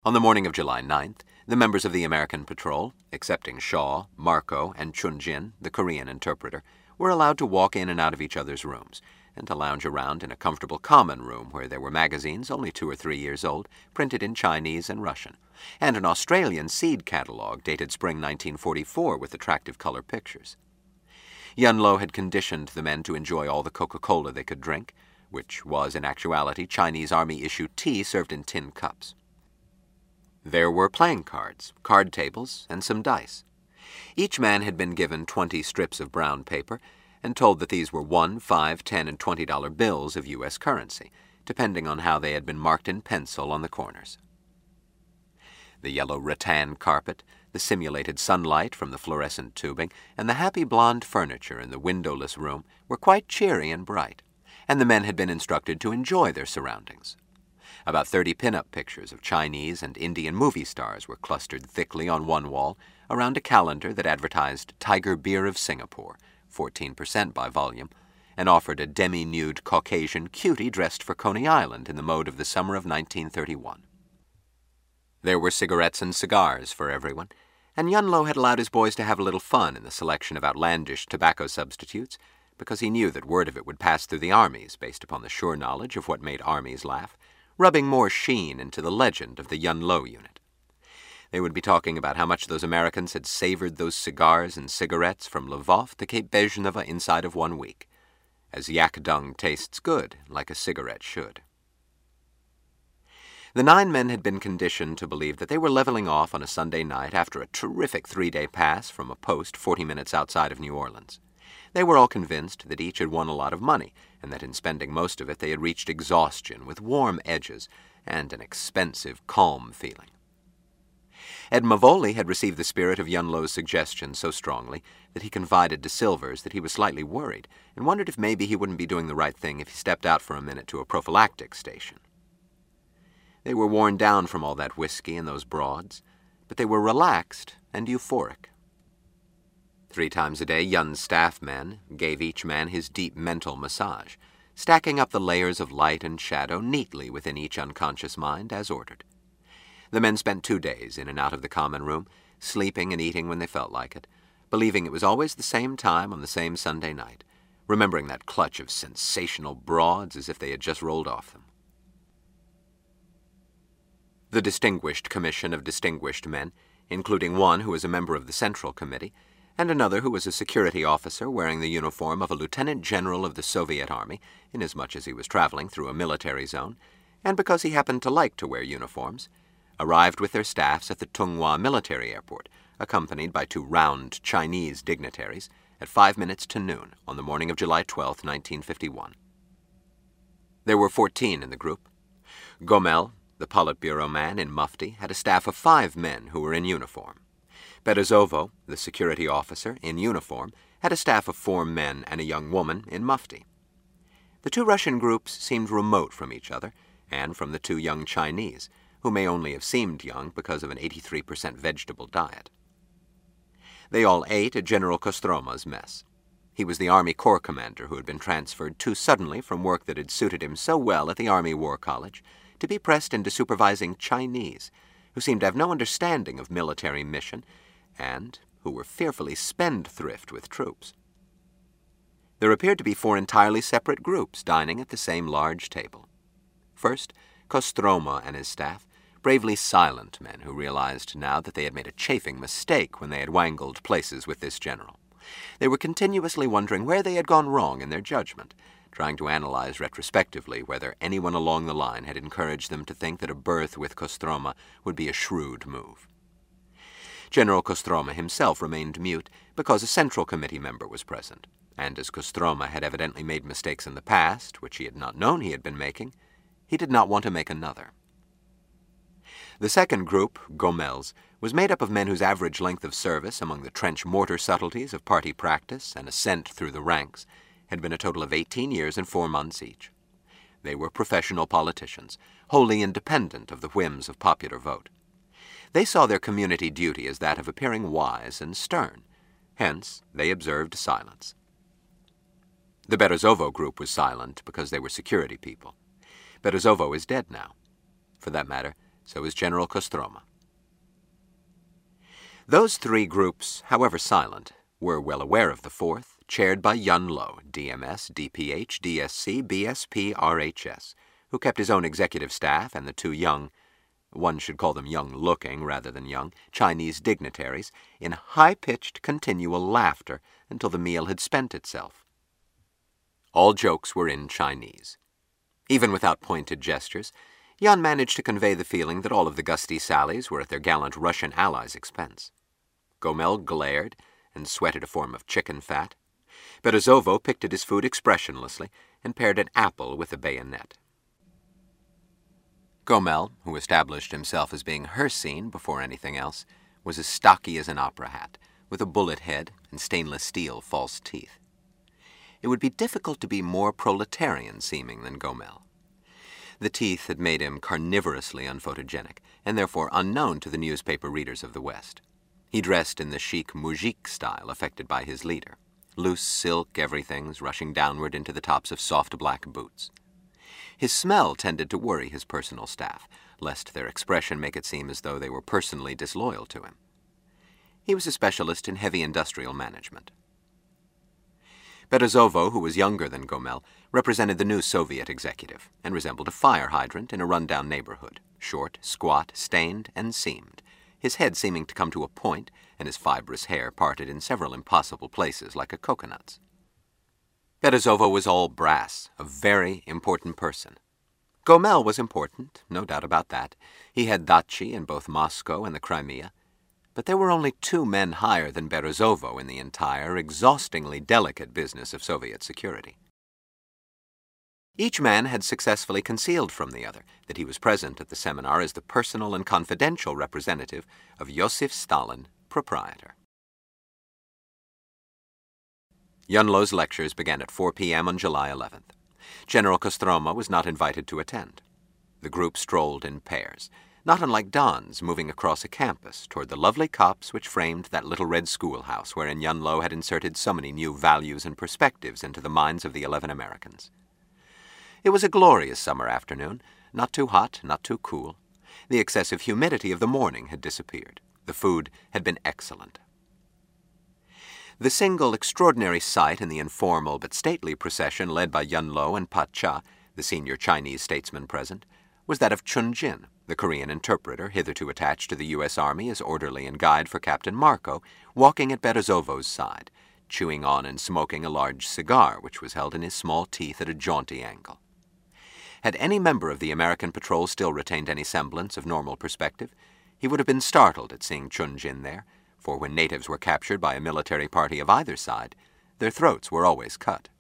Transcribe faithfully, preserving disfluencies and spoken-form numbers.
On the morning of July ninth, the members of the American patrol, excepting Shaw, Marco, and Chun-Jin, the Korean interpreter, were allowed to walk in and out of each other's rooms, and to lounge around in a comfortable common room where there were magazines only two or three years old, printed in Chinese and Russian, and an Australian seed catalog dated spring nineteen forty-four with attractive color pictures. Yun Lo had conditioned the men to enjoy all the Coca-Cola they could drink, which was in actuality Chinese Army-issued tea served in tin cups. There were playing cards, card tables, and some dice. Each man had been given twenty strips of brown paper and told that these were one, five, ten, and twenty dollar bills of U S currency, depending on how they had been marked in pencil on the corners. The yellow rattan carpet, the simulated sunlight from the fluorescent tubing, and the happy blonde furniture in the windowless room were quite cheery and bright, and the men had been instructed to enjoy their surroundings. About thirty pin-up pictures of Chinese and Indian movie stars were clustered thickly on one wall around a calendar that advertised Tiger Beer of Singapore, fourteen percent by volume, and offered a demi-nude Caucasian cutie dressed for Coney Island in the mode of the summer of nineteen thirty-one. There were cigarettes and cigars for everyone, and Yun Lo had allowed his boys to have a little fun in the selection of outlandish tobacco substitutes, because he knew that word of it would pass through the armies based upon the sure knowledge of what made armies laugh, rubbing more sheen into the legend of the Yun Lo unit. They would be talking about how much those Americans had savored those cigars and cigarettes from Lvov to Cape Bezhneva inside of one week, as yak dung tastes good, like a cigarette should. The nine men had been conditioned to believe that they were leveling off on a Sunday night after a terrific three-day pass from a post forty minutes outside of New Orleans. They were all convinced that each had won a lot of money, and that in spending most of it they had reached exhaustion with warm edges and an expensive, calm feeling. Ed Mavoli had received the spirit of Yun Lo's suggestion so strongly that he confided to Silvers that he was slightly worried and wondered if maybe he wouldn't be doing the right thing if he stepped out for a minute to a prophylactic station. They were worn down from all that whiskey and those broads, but they were relaxed and euphoric. Three times a day, Yun's staff men gave each man his deep mental massage, stacking up the layers of light and shadow neatly within each unconscious mind as ordered. The men spent two days in and out of the common room, sleeping and eating when they felt like it, believing it was always the same time on the same Sunday night, remembering that clutch of sensational broads as if they had just rolled off them. The Distinguished Commission of Distinguished Men, including one who was a member of the Central Committee, and another who was a security officer wearing the uniform of a lieutenant general of the Soviet Army, inasmuch as he was traveling through a military zone, and because he happened to like to wear uniforms, arrived with their staffs at the Tunghua Military Airport, accompanied by two round Chinese dignitaries, at five minutes to noon on the morning of July twelfth, nineteen fifty-one. There were fourteen in the group. Gomel, the Politburo man in mufti, had a staff of five men who were in uniform. Berezovo, the security officer, in uniform, had a staff of four men and a young woman in mufti. The two Russian groups seemed remote from each other, and from the two young Chinese, who may only have seemed young because of an eighty-three percent vegetable diet. They all ate at General Kostroma's mess. He was the Army Corps commander who had been transferred too suddenly from work that had suited him so well at the Army War College to be pressed into supervising Chinese, who seemed to have no understanding of military mission, and who were fearfully spendthrift with troops. There appeared to be four entirely separate groups dining at the same large table. First, Kostroma and his staff, bravely silent men who realized now that they had made a chafing mistake when they had wangled places with this general. They were continuously wondering where they had gone wrong in their judgment, trying to analyze retrospectively whether anyone along the line had encouraged them to think that a berth with Kostroma would be a shrewd move. General Kostroma himself remained mute because a Central Committee member was present, and as Kostroma had evidently made mistakes in the past, which he had not known he had been making, he did not want to make another. The second group, Gomel's, was made up of men whose average length of service among the trench mortar subtleties of party practice and ascent through the ranks had been a total of eighteen years and four months each. They were professional politicians, wholly independent of the whims of popular vote. They saw their community duty as that of appearing wise and stern. Hence, they observed silence. The Berezovo group was silent because they were security people. Berezovo is dead now. For that matter, So is General Kostroma. Those three groups, however silent, were well aware of the fourth, chaired by Yun Lo, D M S, D P H, D S C, B S P, R H S, who kept his own executive staff and the two young, one should call them young-looking rather than young, Chinese dignitaries, in high-pitched continual laughter until the meal had spent itself. All jokes were in Chinese. Even without pointed gestures, Yun managed to convey the feeling that all of the gusty sallies were at their gallant Russian allies' expense. Gomel glared and sweated a form of chicken fat. Berezovo picked at his food expressionlessly and pared an apple with a bayonet. Gomel, who established himself as being her scene before anything else, was as stocky as an opera hat, with a bullet head and stainless steel false teeth. It would be difficult to be more proletarian-seeming than Gomel. The teeth had made him carnivorously unphotogenic, and therefore unknown to the newspaper readers of the West. He dressed in the chic moujik style affected by his leader, loose silk everythings rushing downward into the tops of soft black boots. His smell tended to worry his personal staff, lest their expression make it seem as though they were personally disloyal to him. He was a specialist in heavy industrial management. Berezovo, who was younger than Gomel, represented the new Soviet executive and resembled a fire hydrant in a run-down neighborhood, short, squat, stained, and seamed, his head seeming to come to a point and his fibrous hair parted in several impossible places like a coconut's. Berezovo was all brass, a very important person. Gomel was important, no doubt about that. He had dachi in both Moscow and the Crimea. But there were only two men higher than Berezovo in the entire, exhaustingly delicate business of Soviet security. Each man had successfully concealed from the other that he was present at the seminar as the personal and confidential representative of Joseph Stalin, proprietor. Yun Lo's lectures began at four p m on July eleventh. General Kostroma was not invited to attend. The group strolled in pairs, not unlike dons moving across a campus toward the lovely copse which framed that little red schoolhouse wherein Yun Lo had inserted so many new values and perspectives into the minds of the eleven Americans. It was a glorious summer afternoon, not too hot, not too cool. The excessive humidity of the morning had disappeared. The food had been excellent. The single extraordinary sight in the informal but stately procession led by Yun Lo and Pat Cha, the senior Chinese statesman present, was that of Chun Jin, the Korean interpreter hitherto attached to the U S Army as orderly and guide for Captain Marco, walking at Berezovo's side, chewing on and smoking a large cigar which was held in his small teeth at a jaunty angle. Had any member of the American patrol still retained any semblance of normal perspective, he would have been startled at seeing Chun Jin there, for when natives were captured by a military party of either side, their throats were always cut.